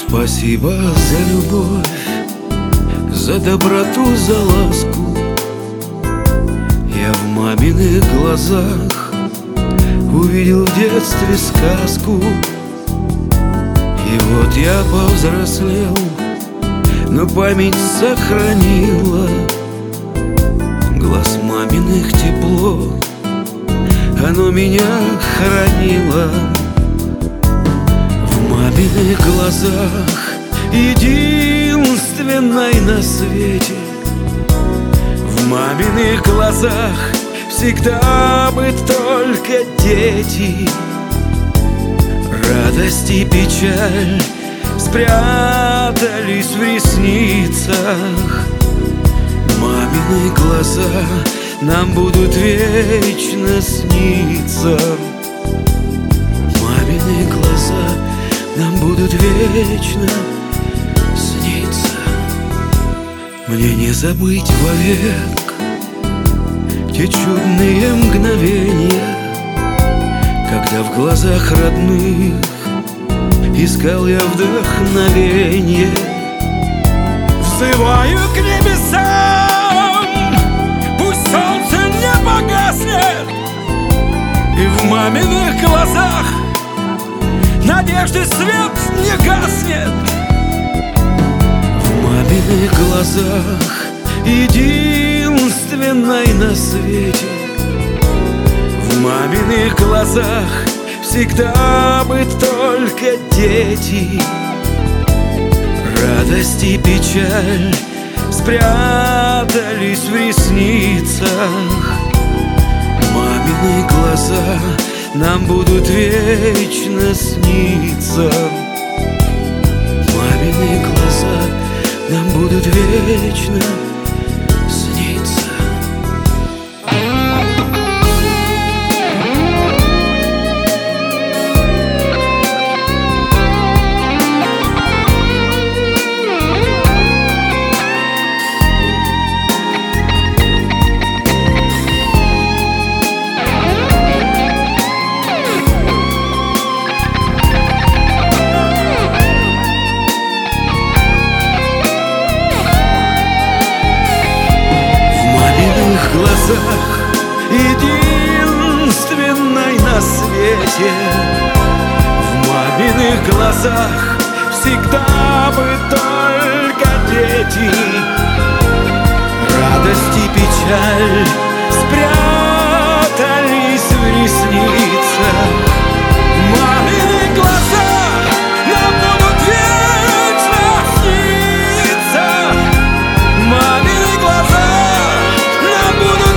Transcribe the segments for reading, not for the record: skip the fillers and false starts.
Спасибо за любовь, за доброту, за ласку. Я в маминых глазах увидел в детстве сказку. И вот я повзрослел, но память сохранила глаз маминых тепло, оно меня хранило. В маминых глазах, единственной на свете, в маминых глазах всегда бы только дети. Радость и печаль спрятались в ресницах. Мамины глаза нам будут вечно сниться. Мамины глаза нам будут вечно сниться. Мне не забыть вовек те чудные мгновения, когда в глазах родных искал я вдохновенье. Взываю к небесам, пусть солнце не погаснет, и в маминых глазах надежды свет не гаснет. В маминых глазах, единственной на свете, в маминых глазах всегда бы только дети. Радость и печаль спрятались в ресницах. Мамины глаза нам будут вечно сниться. Мамины глаза нам будут вечно сниться. Единственной на свете, в маминых глазах всегда бы только дети. Радость и печаль спрятались в ресницах. Мамины глаза нам будут вечно сниться. Мамины глаза нам будут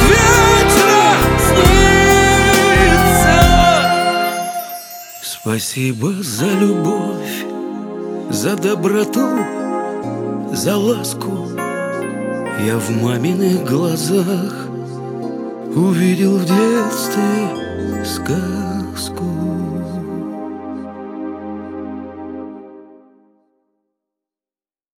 Спасибо за любовь, за доброту, за ласку. Я в маминых глазах увидел в детстве сказку.